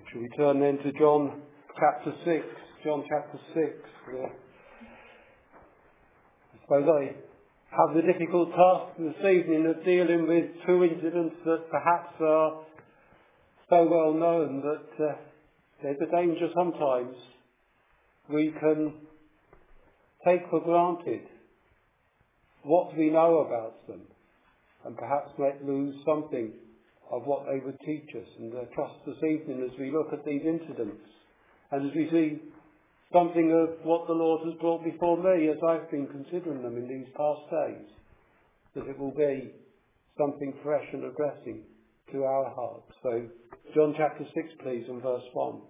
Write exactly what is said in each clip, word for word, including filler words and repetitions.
Shall we turn then to John chapter six? John chapter six. Yeah. I suppose I have the difficult task this evening of dealing with two incidents that perhaps are so well known that uh, there's a danger sometimes we can take for granted what we know about them and perhaps let lose something of what they would teach us. And I trust this evening as we look at these incidents and as we see something of what the Lord has brought before me as I've been considering them in these past days, that it will be something fresh and addressing to our hearts. So John chapter six please, and verse one.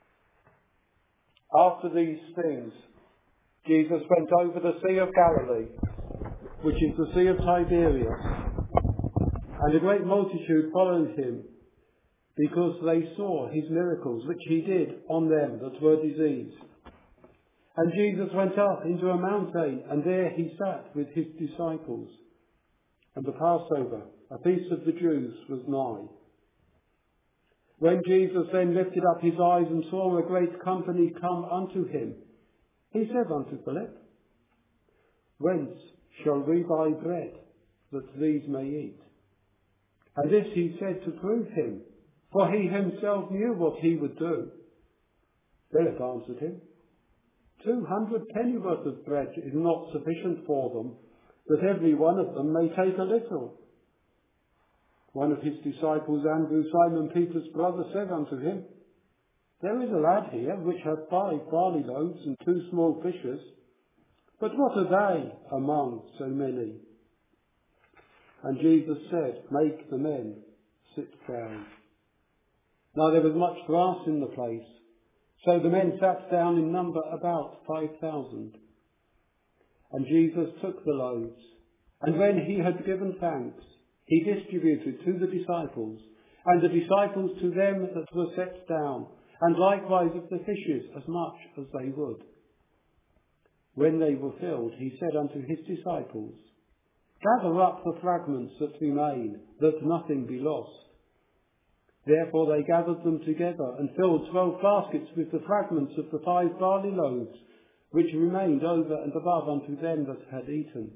After these things, Jesus went over the Sea of Galilee, which is the Sea of Tiberias, and a great multitude followed him, because they saw his miracles, which he did on them that were diseased. And Jesus went up into a mountain, and there he sat with his disciples. And the Passover, a feast of the Jews, was nigh. When Jesus then lifted up his eyes and saw a great company come unto him, he said unto Philip, Whence shall we buy bread, that these may eat? And this he said to prove him, for he himself knew what he would do. Philip answered him, Two hundred pennyworth of bread is not sufficient for them, that every one of them may take a little. One of his disciples, Andrew, Simon Peter's brother, said unto him, There is a lad here which hath five barley loaves and two small fishes, but what are they among so many? And Jesus said, Make the men sit down. Now there was much grass in the place, so the men sat down in number about five thousand. And Jesus took the loaves, and when he had given thanks, he distributed to the disciples, and the disciples to them that were set down, and likewise of the fishes as much as they would. When they were filled, he said unto his disciples, Gather up the fragments that remain, that nothing be lost. Therefore they gathered them together, and filled twelve baskets with the fragments of the five barley loaves, which remained over and above unto them that had eaten.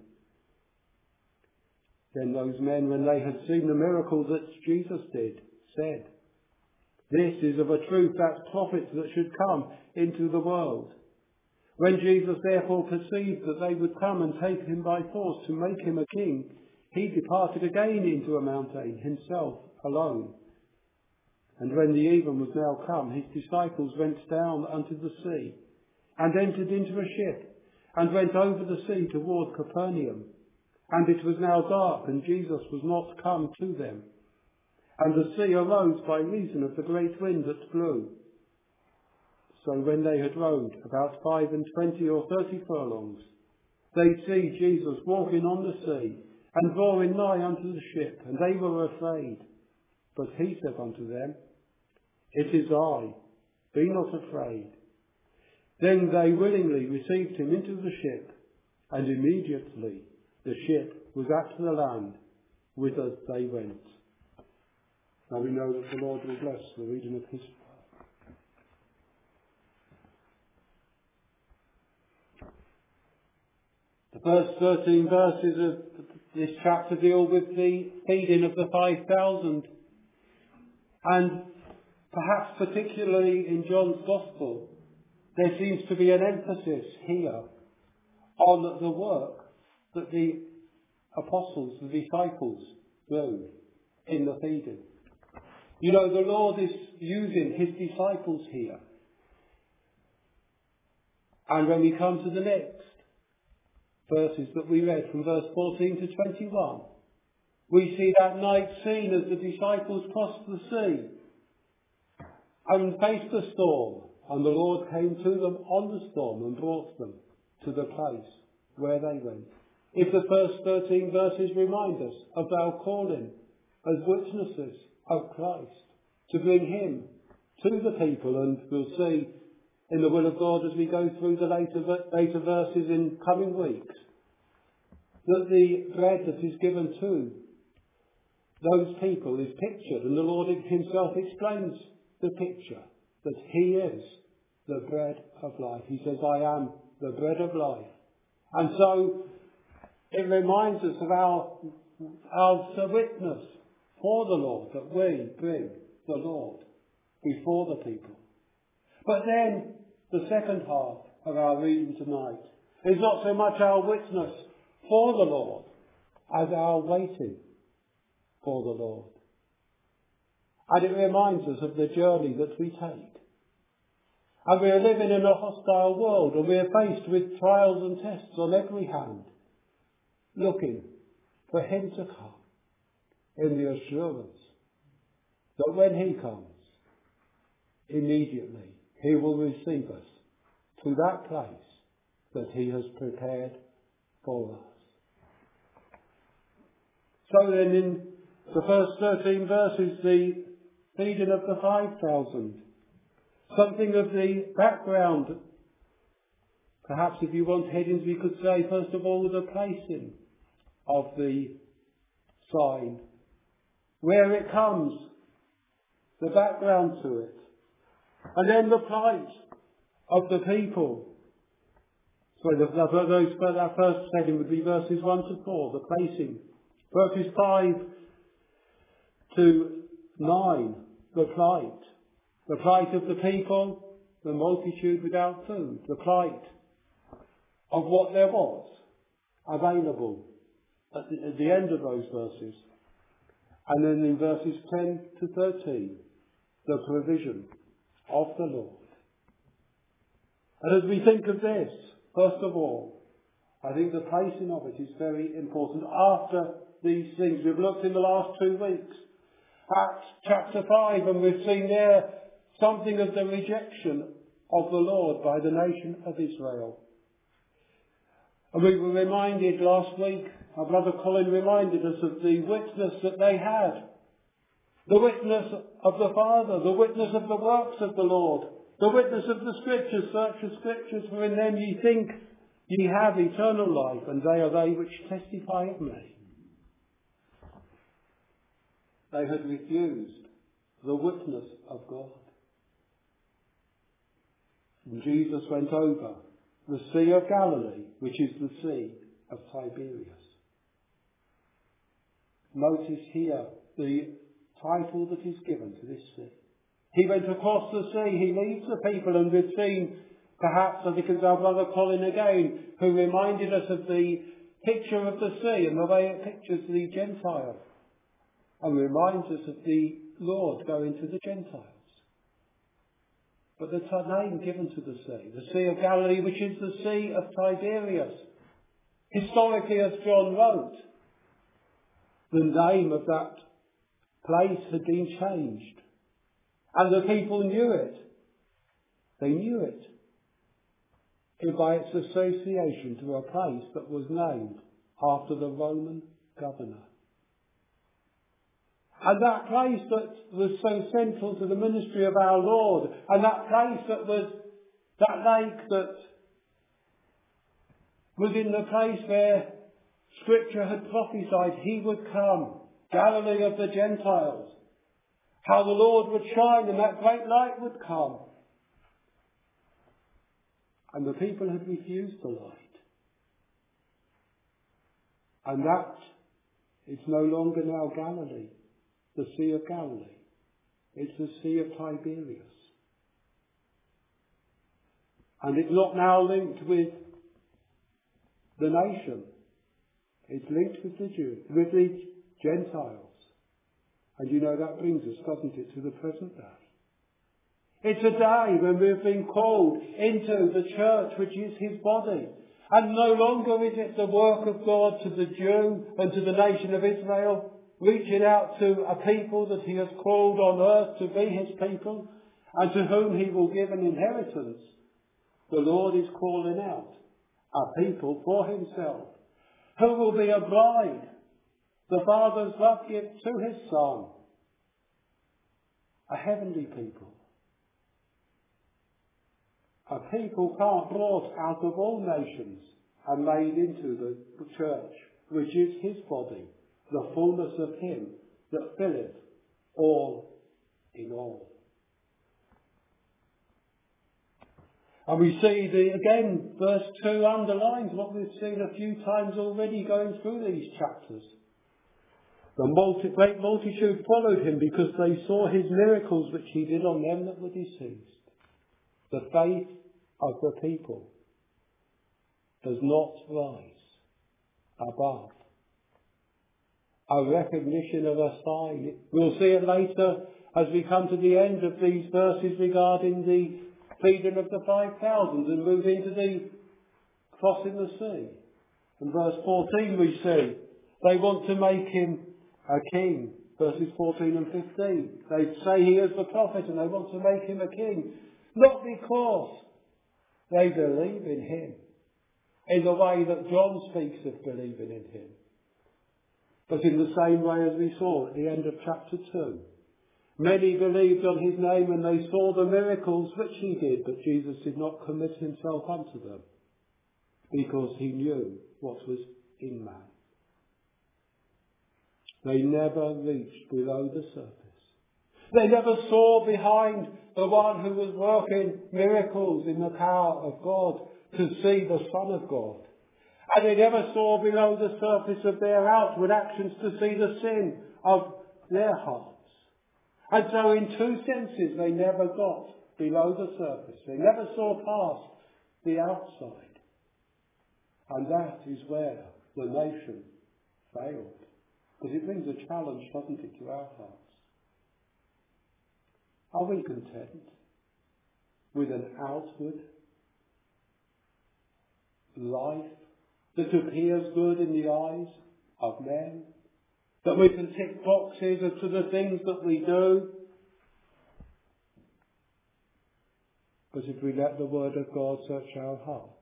Then those men, when they had seen the miracle that Jesus did, said, This is of a truth that prophet that should come into the world. When Jesus therefore perceived that they would come and take him by force to make him a king, he departed again into a mountain, himself alone. And when the even was now come, his disciples went down unto the sea, and entered into a ship, and went over the sea toward Capernaum. And it was now dark, and Jesus was not come to them. And the sea arose by reason of the great wind that blew. So when they had rowed about five and twenty or thirty furlongs, they see Jesus walking on the sea, and drawing nigh unto the ship, and they were afraid. But he said unto them, It is I, be not afraid. Then they willingly received him into the ship, and immediately the ship was at the land, whither they went. Now we know that the Lord will bless the reading of his word. The first thirteen verses of this chapter deal with the feeding of the five thousand. And perhaps particularly in John's Gospel, there seems to be an emphasis here on the work that the apostles, the disciples, do in the feeding. You know, the Lord is using his disciples here. And when we come to the next verses that we read from verse fourteen to twenty-one, we see that night scene as the disciples crossed the sea and faced the storm, and the Lord came to them on the storm and brought them to the place where they went. If the first thirteen verses remind us of our calling as witnesses of Christ, to bring him to the people, and we'll see in the will of God as we go through the later, later verses in coming weeks, that the bread that is given to those people is pictured, and the Lord himself explains the picture that he is the bread of life. He says, I am the bread of life. And so it reminds us of our, our witness for the Lord, that we bring the Lord before the people. But then the second half of our reading tonight is not so much our witness for the Lord as our waiting for the Lord. And it reminds us of the journey that we take. And we are living in a hostile world, and we are faced with trials and tests on every hand, looking for him to come in the assurance that when he comes, immediately he will receive us to that place that he has prepared for us. So then in the first thirteen verses, the feeding of the five thousand, something of the background. Perhaps if you want headings, we could say, first of all, the placing of the sign, where it comes, the background to it, and then the plight of the people. So the, the, those, that first heading would be verses one to four, the placing. Verses five to nine, the plight. The plight of the people, the multitude without food, the plight of what there was available at the, at the end of those verses. And then in verses ten to thirteen, the provision of the Lord. And as we think of this, first of all, I think the placing of it is very important. After these things, we've looked in the last two weeks at chapter five, and we've seen there something of the rejection of the Lord by the nation of Israel. And we were reminded last week, our brother Colin reminded us of the witness that they had. The witness of the Father, the witness of the works of the Lord, the witness of the Scriptures. Search the Scriptures, for in them ye think ye have eternal life, and they are they which testify of me. They had refused the witness of God. And Jesus went over the Sea of Galilee, which is the Sea of Tiberias. Notice here the title that is given to this sea. He went across the sea, he leads the people, and we've seen, perhaps, I think it's our brother Colin again, who reminded us of the picture of the sea and the way it pictures the Gentile, and reminds us of the Lord going to the Gentiles. But the name given to the sea, the Sea of Galilee, which is the Sea of Tiberias. Historically, as John wrote, the name of that place had been changed. And the people knew it. They knew it by its association to a place that was named after the Roman governor. And that place that was so central to the ministry of our Lord, and that place that was, that lake that was in the place where Scripture had prophesied he would come, Galilee of the Gentiles, how the Lord would shine and that great light would come. And the people had refused the light. And that is no longer now Galilee, the Sea of Galilee. It's the Sea of Tiberias. And it's not now linked with the nation. It's linked with the Jews, with the Gentiles. And you know that brings us, doesn't it, to the present day. It's a day when we've been called into the church, which is his body. And no longer is it the work of God to the Jew and to the nation of Israel, reaching out to a people that he has called on earth to be his people, and to whom he will give an inheritance. The Lord is calling out a people for himself, who will be a bride, the Father's love gift to his Son, a heavenly people. A people brought out of all nations and made into the church, which is his body, the fullness of him that filleth all in all. And we see, the again, verse two underlines what we've seen a few times already going through these chapters. The multi, great multitude followed him because they saw his miracles which he did on them that were deceased. The faith of the people does not rise above a recognition of a sign. We'll see it later as we come to the end of these verses regarding the feeding of the five thousand and move into the crossing the sea. In verse fourteen we see they want to make him a king. Verses fourteen and fifteen. They say he is the prophet and they want to make him a king. Not because they believe in him in the way that John speaks of believing in him, but in the same way as we saw at the end of chapter two. Many believed on his name and they saw the miracles which he did, but Jesus did not commit himself unto them because he knew what was in man. They never reached below the surface. They never saw behind the one who was working miracles in the power of God to see the Son of God. And they never saw below the surface of their outward actions to see the sin of their hearts. And so in two senses they never got below the surface. They never saw past the outside. And that is where the nation failed. Because it brings a challenge, doesn't it, to our hearts. Are we content with an outward life that appears good in the eyes of men? That we can tick boxes as to the things that we do? But if we let the Word of God search our hearts,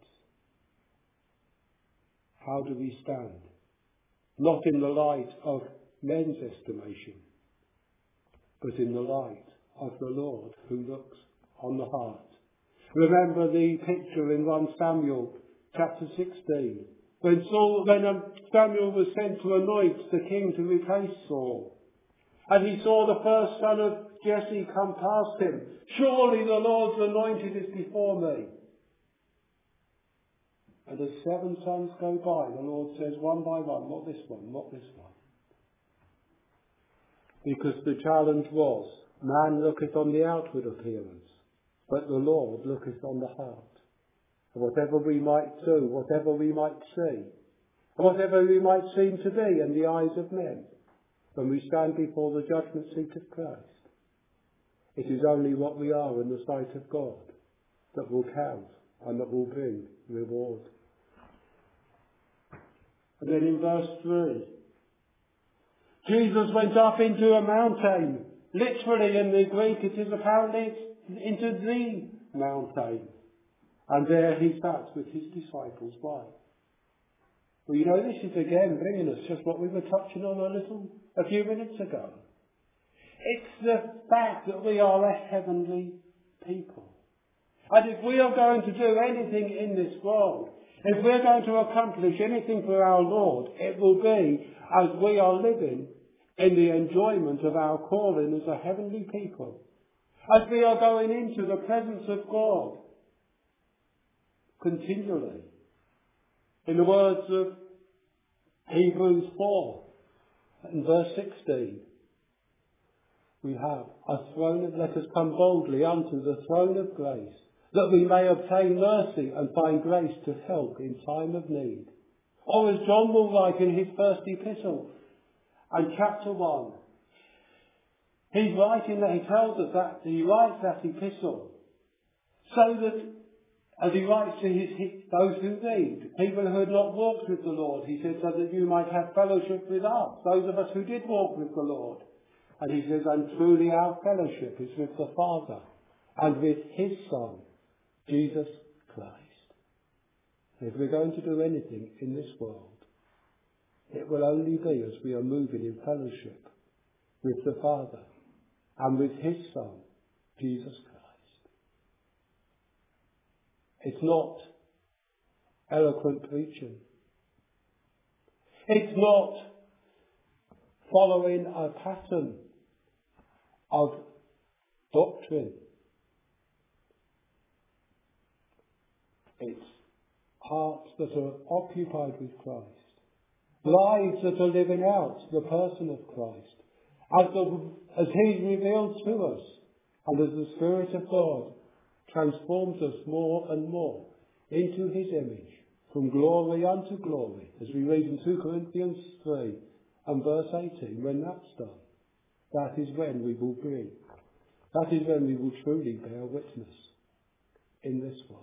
how do we stand? Not in the light of men's estimation, but in the light of the Lord who looks on the heart. Remember the picture in First Samuel chapter sixteen, when Saul, when um, Samuel was sent to anoint the king to replace Saul, and he saw the first son of Jesse come past him. Surely the Lord's anointed is before me. And as seven sons go by, the Lord says one by one, not this one, not this one. Because the challenge was, man looketh on the outward appearance, but the Lord looketh on the heart. And whatever we might do, whatever we might see, whatever we might seem to be in the eyes of men, when we stand before the judgment seat of Christ, it is only what we are in the sight of God that will count and that will bring reward. And then in verse three, Jesus went up into a mountain. Literally in the Greek it is apparently into the mountain. And there he sat with his disciples. Why? Well, you know, this is again bringing us just what we were touching on a little, a few minutes ago. It's the fact that we are a heavenly people. And if we are going to do anything in this world, if we're going to accomplish anything for our Lord, it will be as we are living in the enjoyment of our calling as a heavenly people. As we are going into the presence of God continually. In the words of Hebrews four, in verse sixteen, we have a throne of, let us come boldly unto the throne of grace, that we may obtain mercy and find grace to help in time of need. Or as John will write in his first epistle, and chapter one, he's writing that he tells us that he writes that epistle so that, as he writes to his, his, those who read, people who had not walked with the Lord, he says, so that you might have fellowship with us, those of us who did walk with the Lord. And he says, and truly our fellowship is with the Father and with his Son, Jesus Christ. If we're going to do anything in this world, it will only be as we are moving in fellowship with the Father and with his Son, Jesus Christ. It's not eloquent preaching. It's not following a pattern of doctrine. It's hearts that are occupied with Christ, lives that are living out the person of Christ, as, the, as He's revealed to us, and as the Spirit of God transforms us more and more into His image, from glory unto glory, as we read in two Corinthians three and verse eighteen. When that's done, that is when we will bring, that is when we will truly bear witness in this world.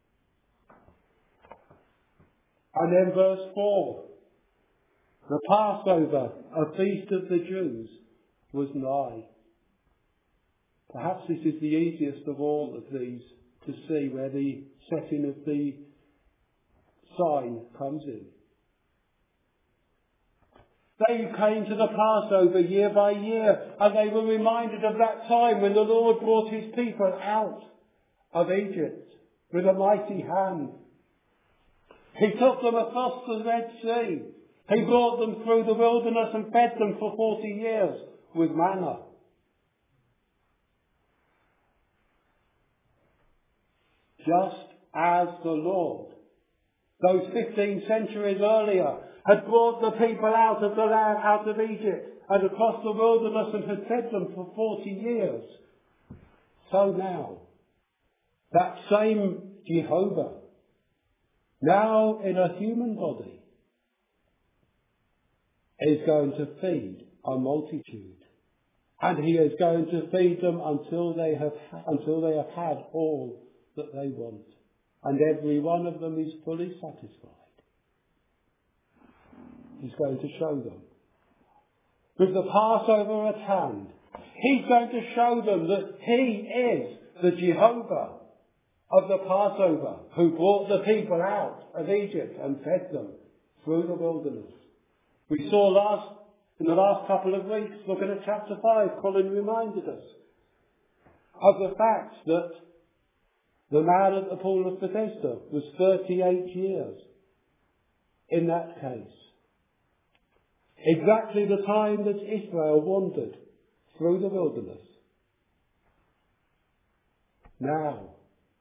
And then verse four, the Passover, a feast of the Jews, was nigh. Perhaps this is the easiest of all of these to see, where the setting of the sign comes in. They came to the Passover year by year, and they were reminded of that time when the Lord brought His people out of Egypt with a mighty hand. He took them across the Red Sea. He brought them through the wilderness and fed them for forty years with manna. Just as the Lord, those fifteen centuries earlier, had brought the people out of the land, out of Egypt, and across the wilderness and had fed them for forty years. So now, that same Jehovah, now in a human body, is going to feed a multitude. And He is going to feed them until they have, until they have had all that they want. And every one of them is fully satisfied. He's going to show them. With the Passover at hand, He's going to show them that He is the Jehovah of the Passover, who brought the people out of Egypt and fed them through the wilderness. We saw last, in the last couple of weeks, looking at chapter five, Colin reminded us of the fact that the man at the pool of Bethesda was thirty-eight years in that case. Exactly the time that Israel wandered through the wilderness. Now,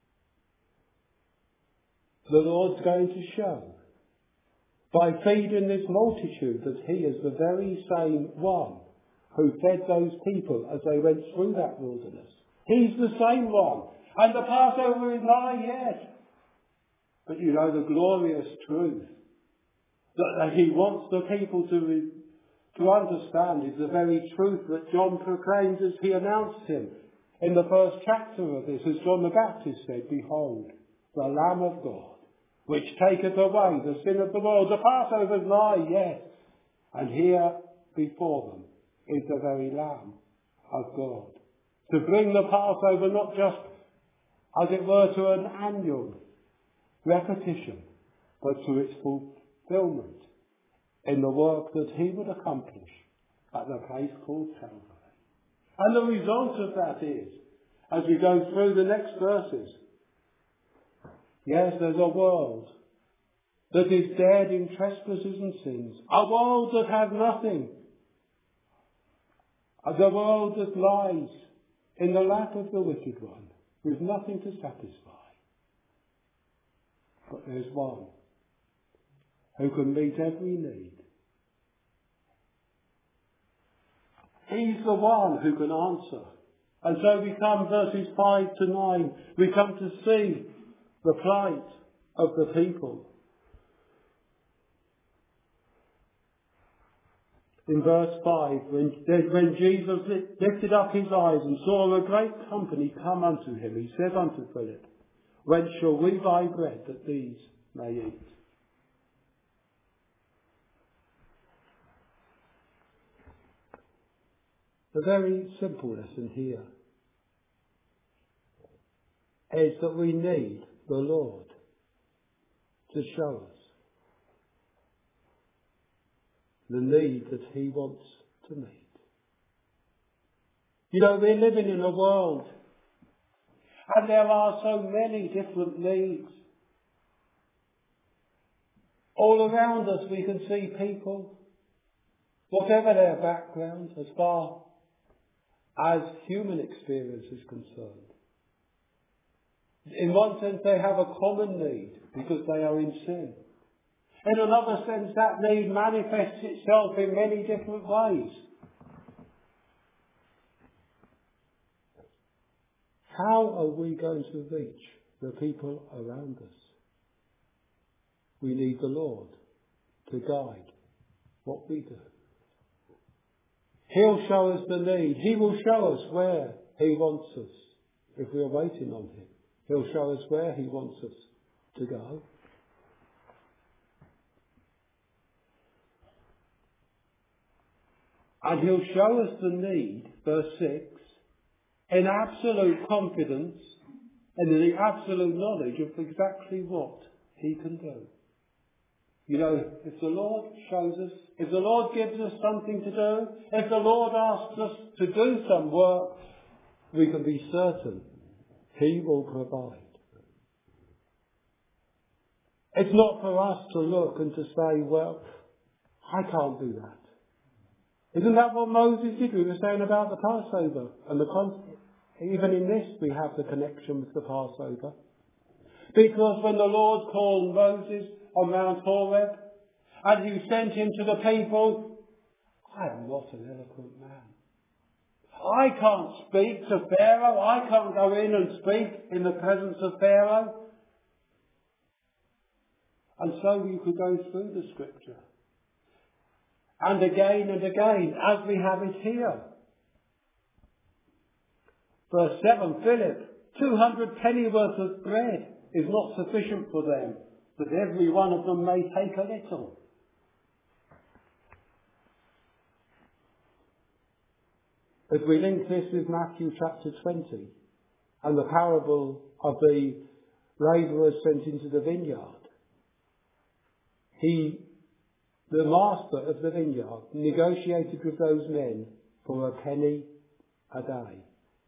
the Lord's going to show, by feeding this multitude, that He is the very same one who fed those people as they went through that wilderness. He's the same one. And the Passover is nigh yet. But you know the glorious truth that, that He wants the people to, re, to understand is the very truth that John proclaimed as he announced Him in the first chapter of this, as John the Baptist said, "Behold, the Lamb of God, which taketh away the sin of the world." The Passover is nigh yet. And here before them is the very Lamb of God, to bring the Passover not just, as it were, to an annual repetition, but to its fulfillment in the work that He would accomplish at the place called Calvary. And the result of that is, as we go through the next verses, yes, there's a world that is dead in trespasses and sins, a world that has nothing, a world that lies in the lap of the wicked one, with nothing to satisfy. But there's one who can meet every need. He's the one who can answer. And so we come, verses five to nine, we come to see the plight of the people. In verse five, when, when Jesus lifted up His eyes and saw a great company come unto Him, He said unto Philip, "Whence shall we buy bread that these may eat?" The very simple lesson here is that we need the Lord to show us the need that He wants to meet. You know, we're living in a world, and there are so many different needs. All around us we can see people, whatever their background, as far as human experience is concerned. In one sense, they have a common need because they are in sin. In another sense, that need manifests itself in many different ways. How are we going to reach the people around us? We need the Lord to guide what we do. He'll show us the need. He will show us where He wants us if we are waiting on Him. He'll show us where He wants us to go. And He'll show us the need, verse six, in absolute confidence and in the absolute knowledge of exactly what He can do. You know, if the Lord shows us, if the Lord gives us something to do, if the Lord asks us to do some work, we can be certain He will provide. It's not for us to look and to say, well, I can't do that. Isn't that what Moses did? We were saying about the Passover. And the con- even in this we have the connection with the Passover. Because when the Lord called Moses on Mount Horeb and He sent him to the people, I am not an eloquent man. I can't speak to Pharaoh. I can't go in and speak in the presence of Pharaoh. And so you could go through the scripture. And again and again, as we have it here. Verse seven, Philip, two hundred pennyworth of bread is not sufficient for them, that every one of them may take a little. As we link this with Matthew chapter twenty and the parable of the labourers sent into the vineyard, he, the master of the vineyard, negotiated with those men for a penny a day.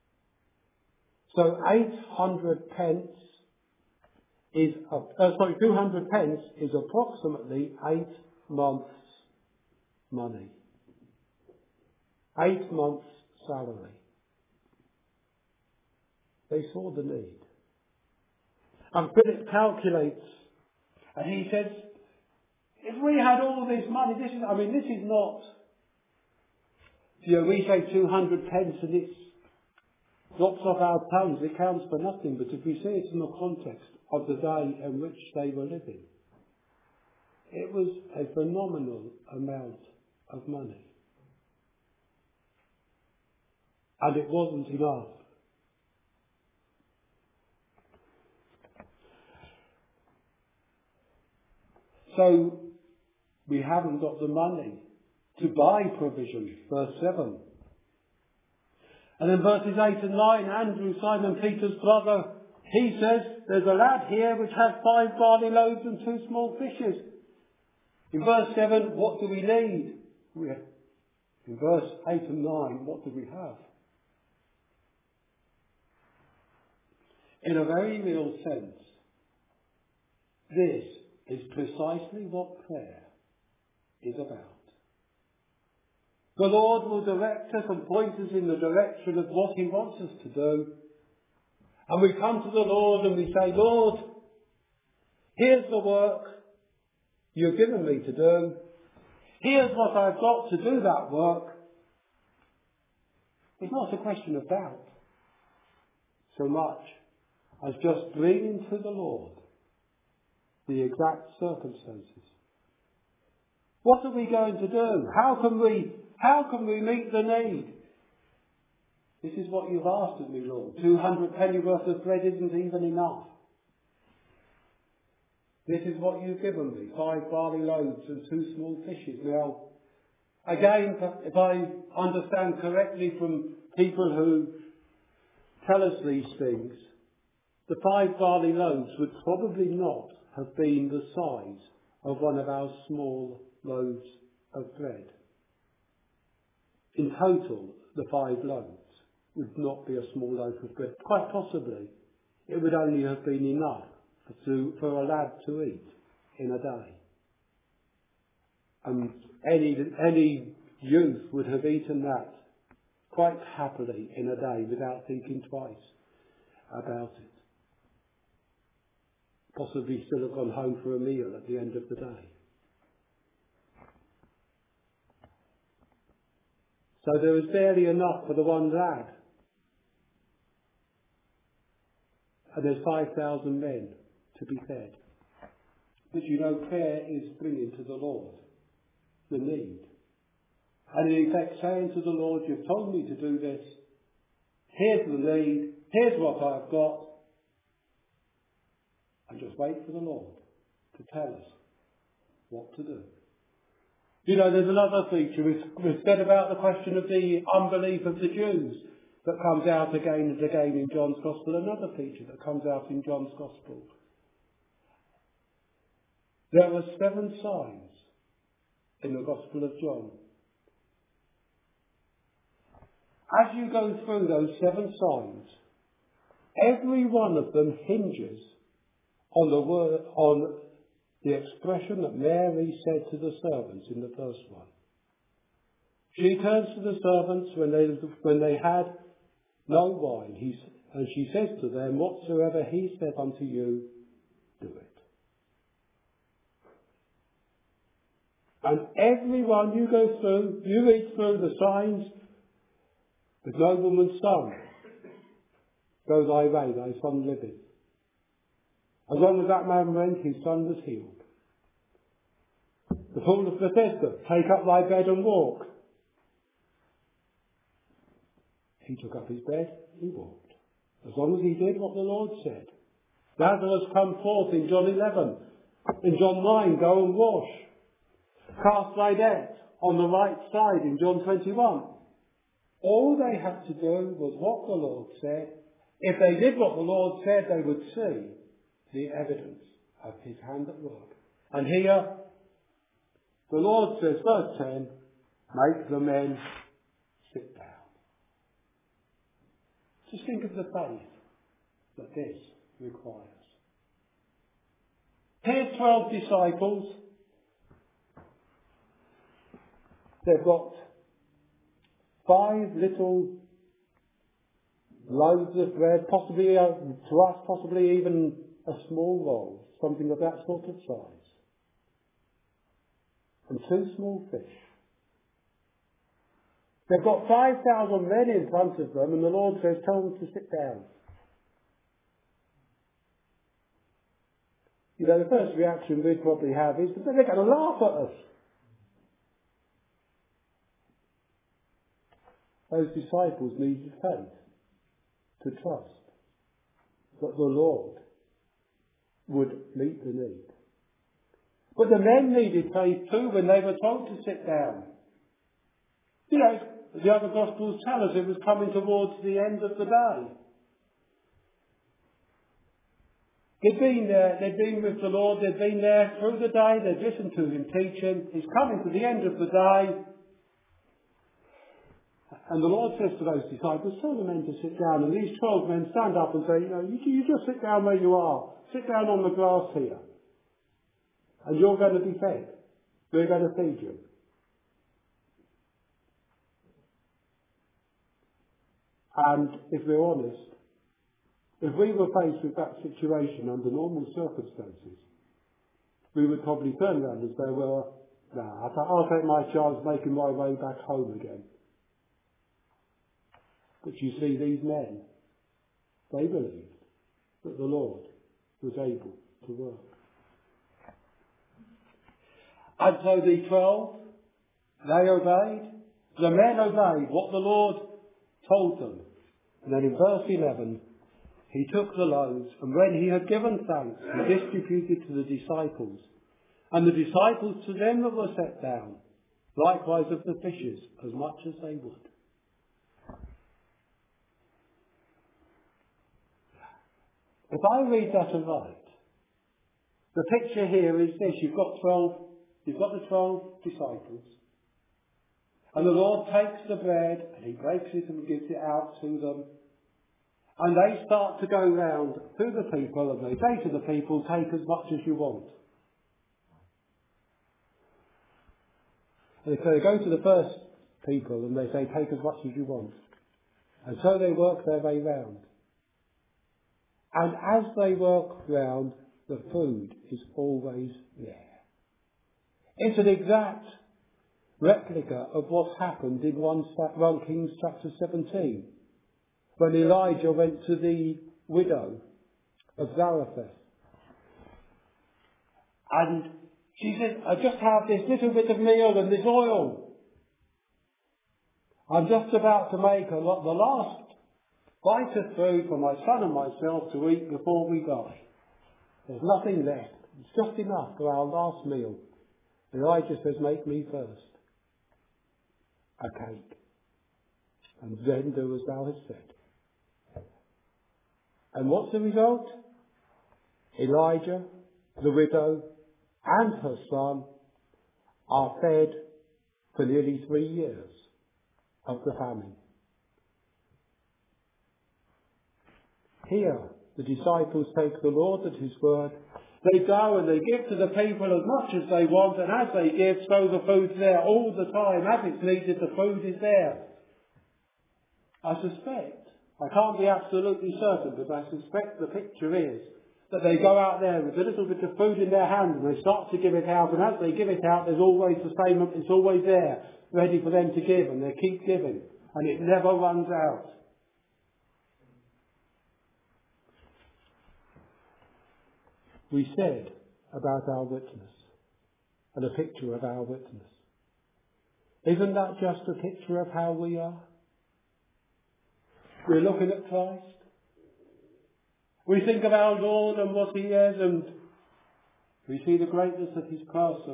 So eight hundred pence is, uh, sorry, two hundred pence is approximately eight months' money. Eight months' salary. They saw the need. And Philip calculates, and he says, if we had all this money, this is, I mean, this is not, you know, we say two hundred pence and it drops off our tongues, it counts for nothing. But if we see it in the context of the day in which they were living, it was a phenomenal amount of money. And it wasn't enough. So, we haven't got the money to buy provision, verse seven. And then verses eight and nine, Andrew, Simon Peter's brother, he says, there's a lad here which has five barley loaves and two small fishes. In verse seven, what do we need? We have, in verse eight and nine, what do we have? In a very real sense, this is precisely what prayer is about. The Lord will direct us and point us in the direction of what He wants us to do. And we come to the Lord and we say, Lord, here's the work You've given me to do. Here's what I've got to do that work. It's not a question of doubt so much as just bringing to the Lord the exact circumstances. What are we going to do? How can we, how can we meet the need? This is what you've asked of me, Lord. Two hundred pennyworth of bread isn't even enough. This is what you've given me. Five barley loaves and two small fishes. Now, again, if I understand correctly from people who tell us these things, the five barley loaves would probably not have been the size of one of our small loaves of bread. In total, the five loaves would not be a small loaf of bread. Quite possibly, it would only have been enough to, for a lad to eat in a day. And any, any youth would have eaten that quite happily in a day without thinking twice about it. possibly still have gone home for a meal at the end of the day. So there was barely enough for the one lad. And there's five thousand men to be fed. But you know, prayer is bringing to the Lord the need. And in effect saying to the Lord, you've told me to do this. Here's the need. Here's what I've got. And just wait for the Lord to tell us what to do. You know, there's another feature. We've, we've said about the question of the unbelief of the Jews that comes out again and again in John's Gospel. Another feature that comes out in John's Gospel. There were seven signs in the Gospel of John. As you go through those seven signs, every one of them hinges on the word, on the expression that Mary said to the servants in the first one. She turns to the servants when they when they had no wine, he, and she says to them, whatsoever he said unto you, do it. And everyone you go through, you read through the signs, the nobleman's son, go thy way, thy son liveth. As long as that man went, his son was healed. The pool of Bethesda, take up thy bed and walk. He took up his bed, he walked. As long as he did what the Lord said. Lazarus come forth in John eleven. In John nine, go and wash. Cast thy net on the right side in John twenty-one. All they had to do was what the Lord said. If they did what the Lord said, they would see the evidence of his hand at work. And here, the Lord says, verse ten, make the men sit down. Just think of the faith that this requires. Here's twelve disciples. They've got five little loaves of bread, possibly, uh, to us, possibly even a small roll, something of that sort of size. And two small fish. They've got five thousand men in front of them, and the Lord says, tell them to sit down. You know, the first reaction we'd probably have is that they're going to laugh at us. Those disciples needed faith to trust that the Lord would meet the need. But the men needed faith too when they were told to sit down. You know, the other Gospels tell us it was coming towards the end of the day. They'd been there, they'd been with the Lord, they'd been there through the day, they'd listened to him teaching. He's coming to the end of the day. And the Lord says to those disciples, tell the men to sit down. And these twelve men stand up and say, you know, you, you just sit down where you are. Sit down on the grass here. And you're going to be fed. We're going to feed you. And if we're honest, if we were faced with that situation under normal circumstances, we would probably turn around and say, well, no, nah, I'll take my chance making my way back home again. But you see, these men, they believed that the Lord was able to work. And so the twelve, they obeyed. The men obeyed what the Lord told them. And then in verse eleven, he took the loaves, and when he had given thanks, he distributed to the disciples. And the disciples to them that were set down, likewise of the fishes, as much as they would. If I read that aright, the picture here is this. You've got twelve, you've got the twelve disciples. And the Lord takes the bread and he breaks it and gives it out to them. And they start to go round to the people and they say to the people, take as much as you want. And so they go to the first people and they say, take as much as you want. And so they work their way round. And as they work round, the food is always there. It's an exact replica of what happened in First Kings chapter seventeen, when Elijah went to the widow of Zarephath. And she said, I just have this little bit of meal and this oil. I'm just about to make a lot, the last bite of food for my son and myself to eat before we die. There's nothing left. It's just enough for our last meal. Elijah says, make me first a cake, and then do as thou hast said. And what's the result? Elijah, the widow, and her son are fed for nearly three years of the famine. Here, the disciples take the Lord at his word. They go and they give to the people as much as they want, and as they give, so the food's there all the time. As it's needed, the food is there. I suspect, I can't be absolutely certain, but I suspect the picture is that they go out there with a little bit of food in their hand and they start to give it out, and as they give it out, there's always the same, it's always there, ready for them to give, and they keep giving, and it never runs out. We said about our witness, and a picture of our witness. Isn't that just a picture of how we are? We're looking at Christ. We think of our Lord and what he is, and we see the greatness of his person.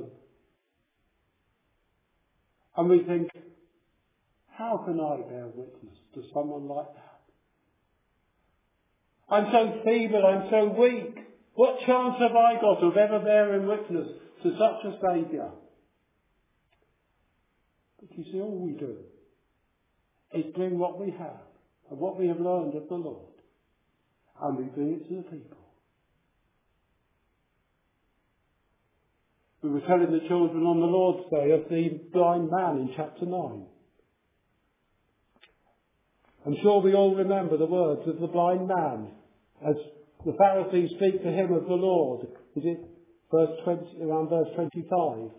And we think, how can I bear witness to someone like that? I'm so feeble, I'm so weak. What chance have I got of ever bearing witness to such a Saviour? But you see, all we do is bring what we have and what we have learned of the Lord, and we bring it to the people. We were telling the children on the Lord's Day of the blind man in chapter nine. I'm sure we all remember the words of the blind man as the Pharisees speak to him of the Lord. Is it verse twenty, around verse twenty-five?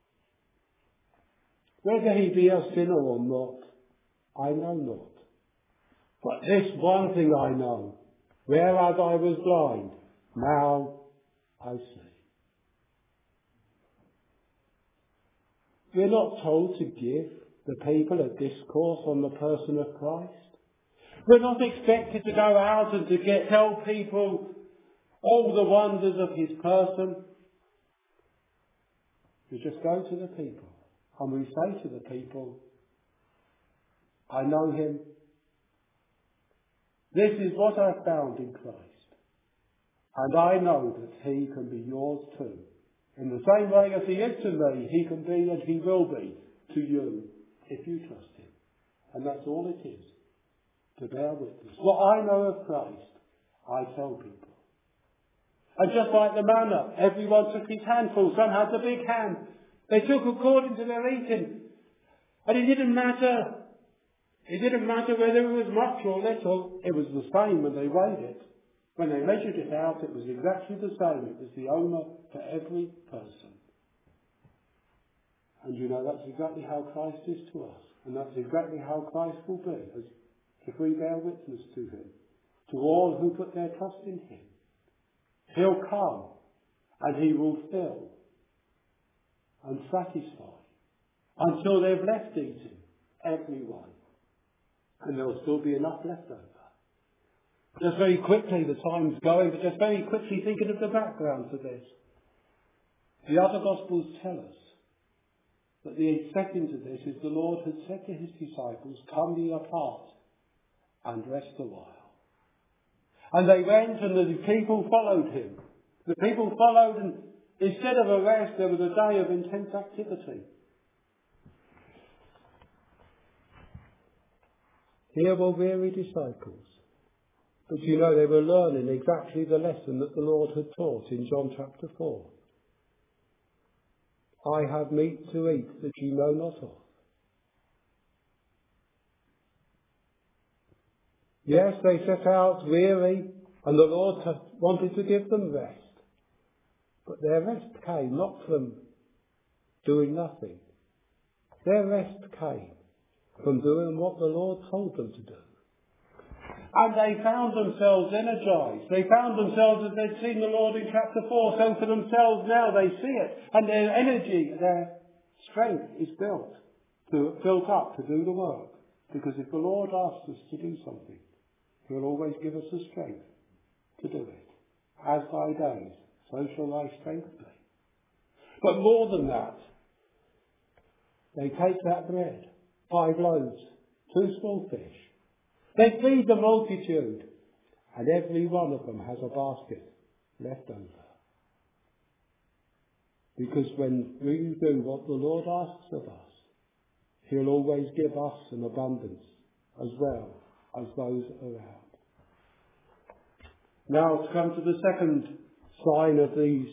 Whether he be a sinner or not, I know not. But this one thing I know, whereas I was blind, now I see. We're not told to give the people a discourse on the person of Christ. We're not expected to go out and to get tell people all the wonders of his person. We just go to the people and we say to the people, I know him. This is what I found in Christ. And I know that he can be yours too. In the same way as he is to me, he can be and he will be to you if you trust him. And that's all it is, to bear witness. What I know of Christ, I tell people. And just like the manna, everyone took his handful. Some had the big hand. They took according to their eating. And it didn't matter. It didn't matter whether it was much or little. It was the same when they weighed it. When they measured it out, it was exactly the same. It was the owner for every person. And you know, that's exactly how Christ is to us. And that's exactly how Christ will be, as if we bear witness to him. To all who put their trust in him. He'll come and he will fill and satisfy until they've left eating, everyone. And there'll still be enough left over. Just very quickly, the time's going, but just very quickly thinking of the background to this. The other Gospels tell us that the setting to this is the Lord had said to his disciples, come ye apart and rest a while. And they went and the people followed him. The people followed, and instead of a rest, there was a day of intense activity. Here were weary disciples. But you know, they were learning exactly the lesson that the Lord had taught in John chapter four. I have meat to eat that you know not of. Yes, they set out weary, and the Lord wanted to give them rest. But their rest came not from doing nothing. Their rest came from doing what the Lord told them to do. And they found themselves energized. They found themselves as they'd seen the Lord in chapter four. So for themselves now they see it. And their energy, their strength is built, to, built up to do the work. Because if the Lord asks us to do something, He'll always give us the strength to do it. As thy days, so shall thy strength be. But more than that, they take that bread, five loaves, two small fish. They feed the multitude, and every one of them has a basket left over. Because when we do what the Lord asks of us, He'll always give us an abundance as well as those around. Now to come to the second sign of these.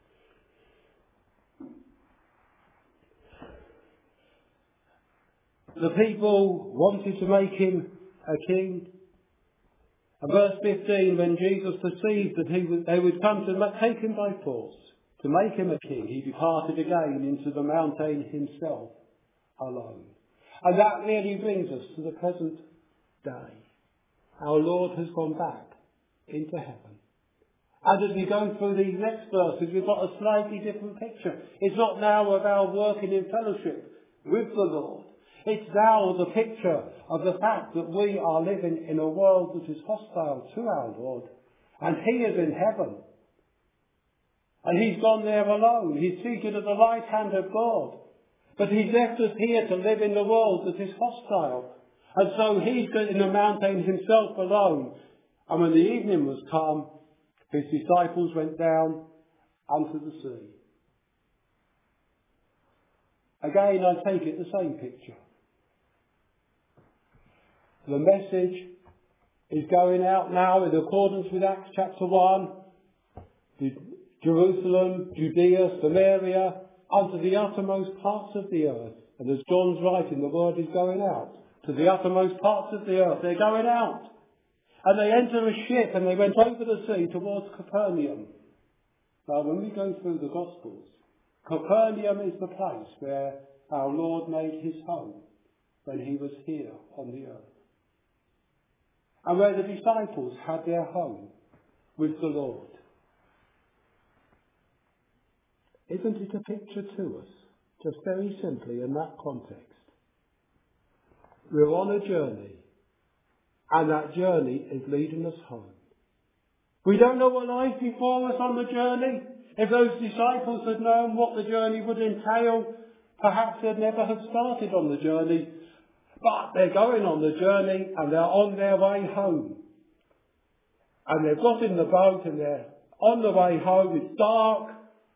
The people wanted to make him a king. And verse fifteen, when Jesus perceived that he would, they would come to take him by force, to make him a king, he departed again into the mountain himself alone. And that really brings us to the present day. Our Lord has gone back into heaven. And as we go through these next verses, we've got a slightly different picture. It's not now of our working in fellowship with the Lord. It's now the picture of the fact that we are living in a world that is hostile to our Lord. And He is in heaven. And He's gone there alone. He's seated at the right hand of God. But He's left us here to live in the world that is hostile. And so He's in the mountain himself alone. And when the evening was come, His disciples went down unto the sea. Again, I take it the same picture. The message is going out now in accordance with Acts chapter one. Jerusalem, Judea, Samaria, unto the uttermost parts of the earth. And as John's writing, the word is going out to the uttermost parts of the earth. They're going out. And they enter a ship and they went over the sea towards Capernaum. Now when we go through the Gospels, Capernaum is the place where our Lord made his home when he was here on the earth. And where the disciples had their home with the Lord. Isn't it a picture to us, just very simply in that context? We're on a journey, and that journey is leading us home. We don't know what lies before us on the journey. If those disciples had known what the journey would entail, perhaps they'd never have started on the journey. But they're going on the journey and they're on their way home. And they've got in the boat and they're on the way home. It's dark.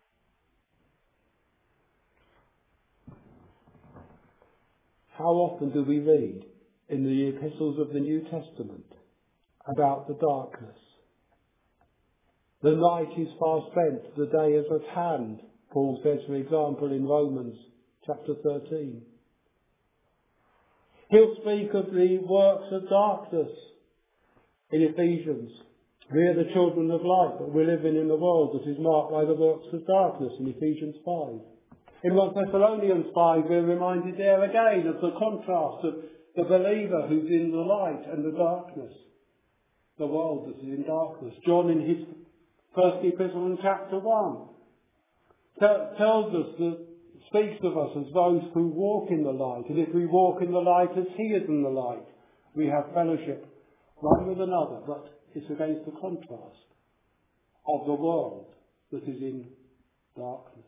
How often do we read in the epistles of the New Testament about the darkness? The night is far spent, the day is at hand, Paul says, for example, in Romans chapter thirteen. He'll speak of the works of darkness in Ephesians. We are the children of light, but we're living in a world that is marked by the works of darkness in Ephesians five. In First Thessalonians five, we're reminded there again of the contrast of the believer who's in the light and the darkness. The world that is in darkness. John in his first epistle in chapter one t- tells us that speaks of us as those who walk in the light. And if we walk in the light as he is in the light, we have fellowship one with another. But it's against the contrast of the world that is in darkness.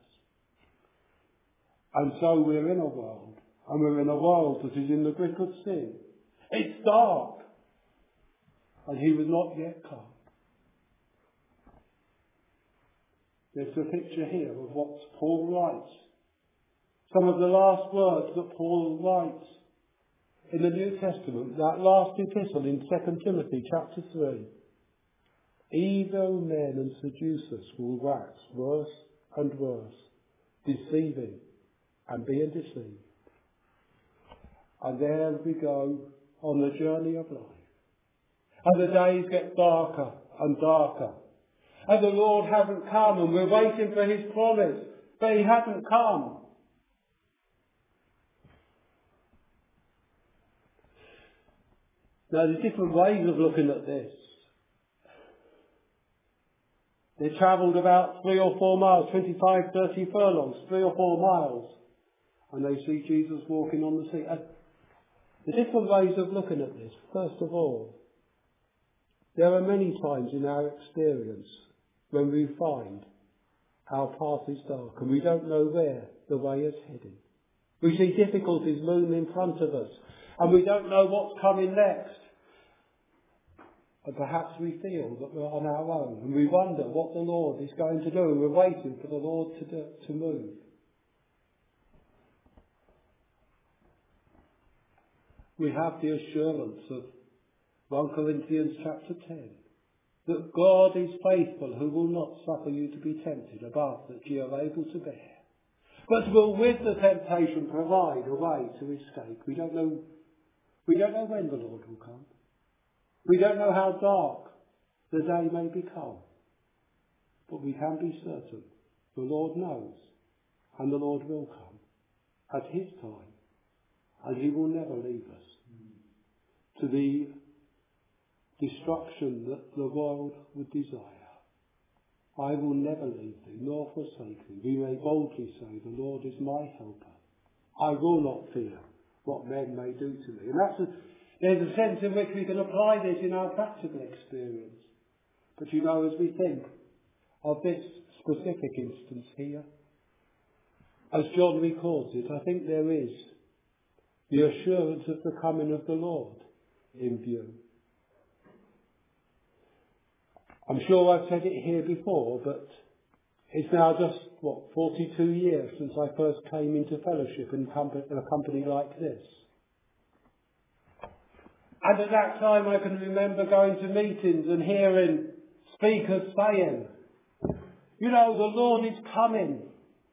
And so we're in a world, and we're in a world that is in the grip of sin. It's dark, and he was not yet come. There's a picture here of what Paul writes. Some of the last words that Paul writes in the New Testament, that last epistle in Second Timothy chapter three. Evil men and seducers will wax worse and worse, deceiving and being deceived. And there we go on the journey of life. And the days get darker and darker. And the Lord hasn't come, and we're waiting for his promise, but he hasn't come. Now, there's different ways of looking at this. They travelled about three or four miles, twenty-five, thirty furlongs, three or four miles, and they see Jesus walking on the sea. And the different ways of looking at this. First of all, there are many times in our experience when we find our path is dark and we don't know where the way is heading. We see difficulties loom in front of us and we don't know what's coming next. And perhaps we feel that we're on our own and we wonder what the Lord is going to do and we're waiting for the Lord to, do, to move. We have the assurance of First Corinthians chapter ten, that God is faithful who will not suffer you to be tempted above that ye are able to bear, but will with the temptation provide a way to escape. We don't know, we don't know when the Lord will come. We don't know how dark the day may become, but we can be certain the Lord knows and the Lord will come at his time, and he will never leave us to the destruction that the world would desire. I will never leave thee nor forsake thee. We may boldly say, the Lord is my helper. I will not fear what men may do to me. And that's a, there's a sense in which we can apply this in our practical experience. But you know, as we think of this specific instance here, as John records it, I think there is the assurance of the coming of the Lord in view. I'm sure I've said it here before, but it's now just, what, forty-two years since I first came into fellowship in a company like this. And at that time I can remember going to meetings and hearing speakers saying, you know, the Lord is coming.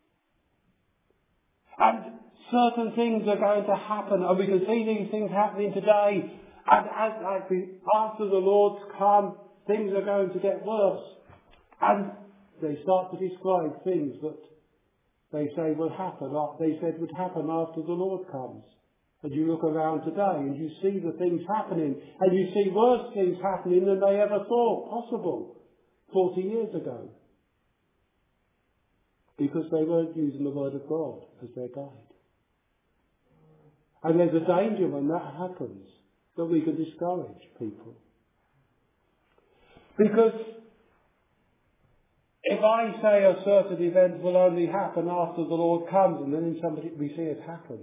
And certain things are going to happen, and we can see these things happening today. And as like the, after the Lord's come, things are going to get worse. And they start to describe things that they say will happen, they said would happen after the Lord comes. And you look around today and you see the things happening, and you see worse things happening than they ever thought possible forty years ago. Because they weren't using the word of God as their guide. And there's a danger when that happens, that we can discourage people. Because if I say a certain event will only happen after the Lord comes, and then somebody we see it happen,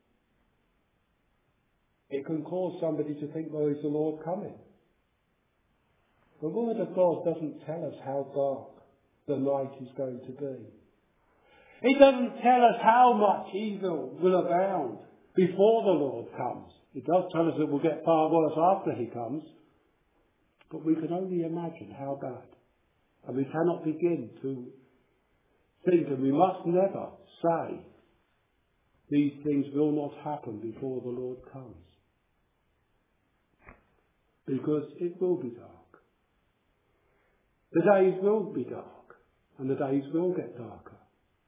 it can cause somebody to think, well, is the Lord coming? The Word of God doesn't tell us how dark the night is going to be. It doesn't tell us how much evil will abound before the Lord comes. It does tell us it will get far worse after he comes. But we can only imagine how bad. And we cannot begin to think, and we must never say, these things will not happen before the Lord comes. Because it will be dark. The days will be dark, and the days will get darker.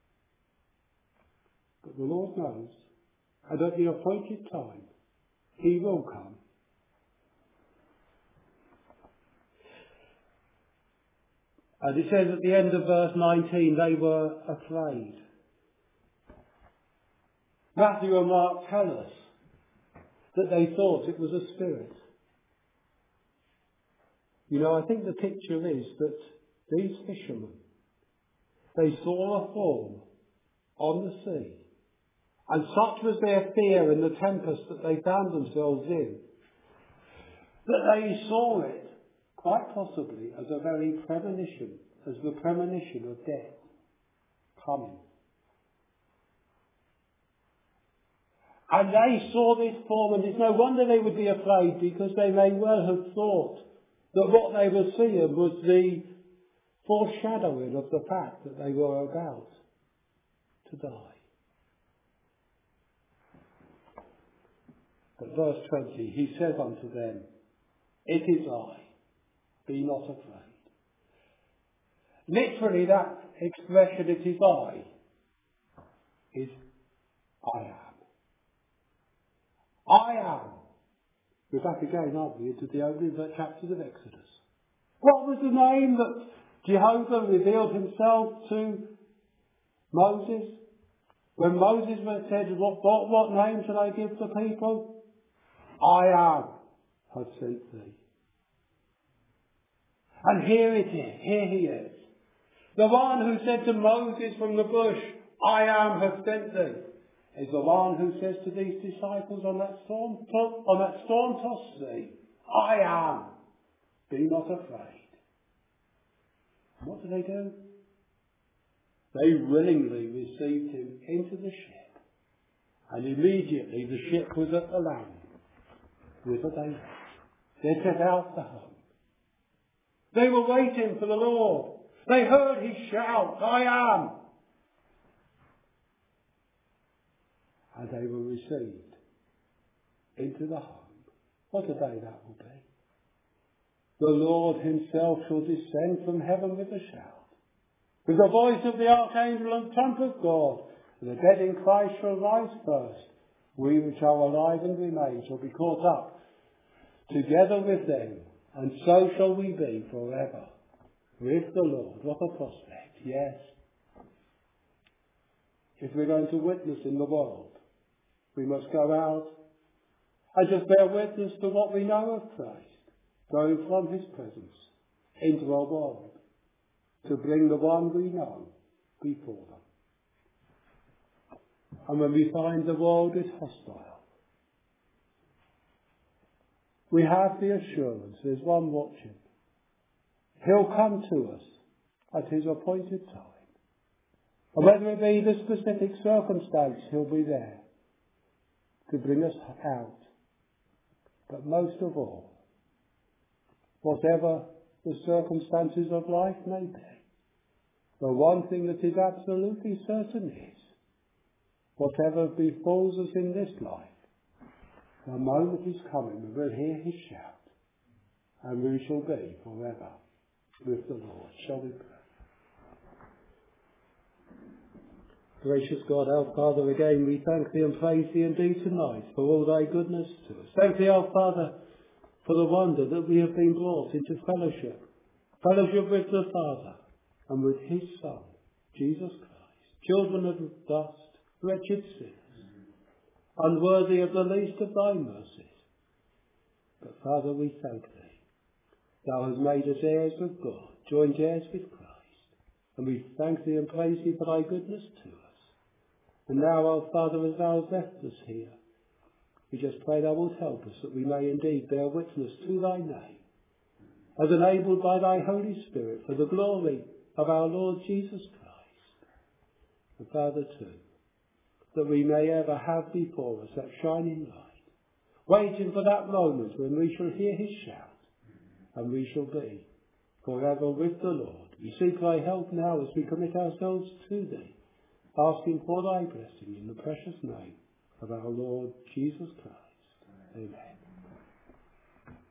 But the Lord knows, and at the appointed time, he will come. And it says at the end of verse nineteen, they were afraid. Matthew and Mark tell us that they thought it was a spirit. You know, I think the picture is that these fishermen, they saw a form on the sea, and such was their fear in the tempest that they found themselves in, that they saw it quite possibly as a very premonition, as the premonition of death coming. And they saw this form, and it's no wonder they would be afraid, because they may well have thought that what they were seeing was the foreshadowing of the fact that they were about to die. But verse twenty, he says unto them, it is I, be not afraid. Literally that expression, it is I, is I am. I am. We're back again, aren't we, into the opening chapters of Exodus. What was the name that Jehovah revealed himself to Moses? When Moses said, what, what, what name shall I give the people? I am have sent thee. And here it is, here he is. The one who said to Moses from the bush, I am have sent thee, is the one who says to these disciples on that storm, on that storm-tossed sea, I am, be not afraid. And what do they do? They willingly received him into the ship, and immediately the ship was at the land. Whither they went. They set out for home. They were waiting for the Lord. They heard his shout, I am. And they were received into the home. What a day that will be. The Lord himself shall descend from heaven with a shout, with the voice of the archangel and trump of God, and the dead in Christ shall rise first. We which are alive and remain shall be caught up together with them, and so shall we be forever with the Lord. What a prospect, yes. If we're going to witness in the world, we must go out and just bear witness to what we know of Christ, going from his presence into our world, to bring the one we know before them. And when we find the world is hostile, we have the assurance there's one watching. He'll come to us at his appointed time. And whether it be the specific circumstance, he'll be there to bring us out. But most of all, whatever the circumstances of life may be, the one thing that is absolutely certain is, whatever befalls us in this life, the moment is coming, we will hear his shout, and we shall be forever with the Lord. Shall we pray? Gracious God, our Father, again we thank thee and praise thee indeed tonight for all thy goodness to us. Thank thee, our Father, for the wonder that we have been brought into fellowship, fellowship with the Father and with his Son, Jesus Christ, children of dust, wretched sinners, unworthy of the least of thy mercies. But Father, we thank thee. Thou hast made us heirs of God, joint heirs with Christ, and we thank thee and praise thee for thy goodness to us. And now, our Father, as thou hast left us here, we just pray thou wilt help us that we may indeed bear witness to thy name, as enabled by thy Holy Spirit for the glory of our Lord Jesus Christ. And Father, too, that we may ever have before us that shining light, waiting for that moment when we shall hear his shout, and we shall be forever with the Lord. We seek thy help now as we commit ourselves to thee, asking for thy blessing in the precious name of our Lord Jesus Christ. Amen.